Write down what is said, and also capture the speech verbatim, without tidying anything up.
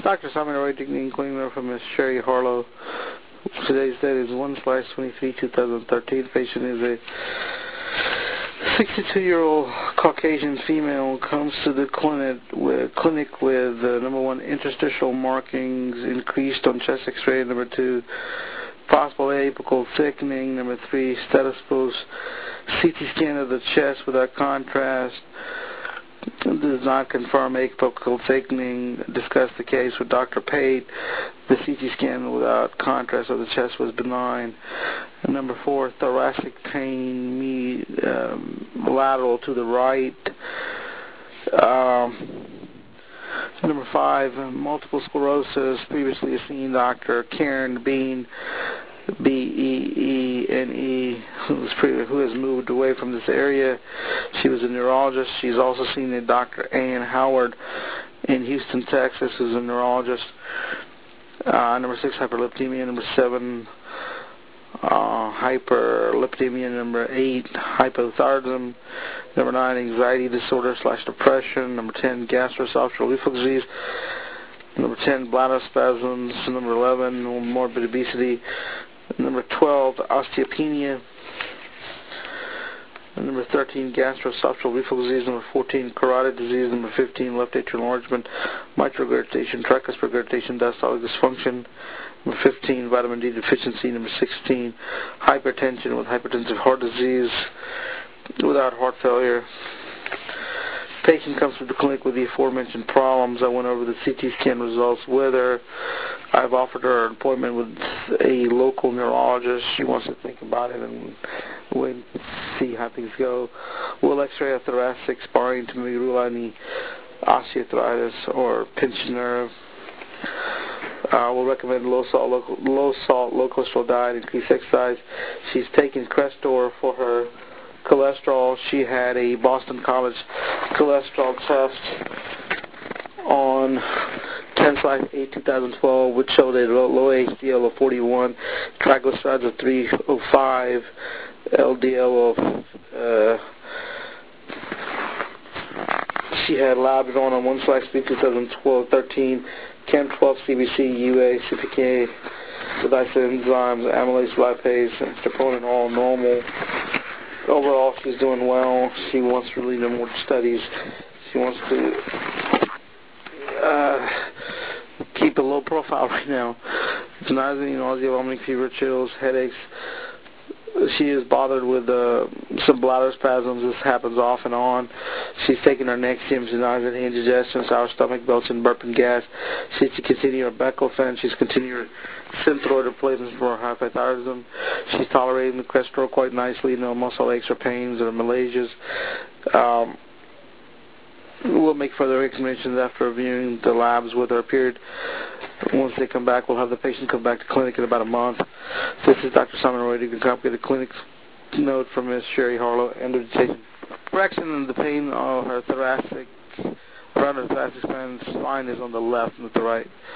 Doctor Simon Roy, Dignity Cleaner from Miss Sherry Harlow. Today's date is one slash twenty-three, two thousand thirteen. Patient is a sixty-two-year-old Caucasian female. Comes to the clinic with, clinic with uh, number one, interstitial markings increased on chest X-ray. Number two, possible apical thickening. Number three, stethoscope C T scan of the chest without contrast. Does not confirm apical thickening. Discussed the case with Doctor Pate. The C T scan without contrast of the chest was benign. And number four, thoracic pain, me, um, lateral to the right. Um, number five, multiple sclerosis. Previously seen Doctor Karen Bean, B E E N E, who's pre- who has moved away from this area. She was a neurologist. She's also seen a Doctor Ann Howard in Houston, Texas, who's a neurologist. Uh, number six, hyperlipidemia. Number seven, uh, hyperlipidemia. Number eight, hypothyroidism. Number nine, anxiety disorder slash depression. Number ten, gastroesophageal reflux disease. Number ten, bladder spasms. Number eleven, morbid obesity. Number twelve, osteopenia. Number thirteen, gastroesophageal reflux disease. Number fourteen, carotid disease. Number fifteen, left atrial enlargement, mitral regurgitation, tricuspid regurgitation, diastolic dysfunction. Number fifteen, vitamin D deficiency. Number sixteen, hypertension with hypertensive heart disease without heart failure. Patient comes to the clinic with the aforementioned problems. I went over the C T scan results with her. I've offered her an appointment with a local neurologist. She wants to think about it and wait and see how things go. We'll x-ray a thoracic spine to maybe rule out any osteoarthritis or pinched nerve. Uh, we'll recommend low salt, low, low salt, low cholesterol diet, increased exercise. She's taking Crestor for her cholesterol. She had a Boston College cholesterol test on ten eight two thousand twelve, which showed a low, low H D L of forty-one, triglycerides of three oh five, L D L of uh, she had labs on on one slash three two thousand twelve thirteen, Chem twelve, C B C, U A, C P K, with isoenzymes, amylase, lipase, and troponin all normal. Overall, she's doing well. She wants to really do more studies. She wants to uh, keep a low profile right now. It's nausea, nausea, vomiting, fever, chills, headaches. She is bothered with uh, some bladder spasms. This happens off and on. She's taking her Nexium, nausea, indigestion, sour stomach, belching, burping gas. She's to continue her Baclofen. She's continuing her synthroid replacements for her hypothyroidism. She's tolerating the Crestor quite nicely. No muscle aches or pains or malasias. Um, we'll make further recommendations after reviewing the labs with her period. Once they come back, we'll have the patient come back to clinic in about a month. This is Doctor Simon Roy. You can copy the clinic note from Miss Sherry Harlow. End of the correction and the pain of her thoracic, around her thoracic spine is on the left, not the right.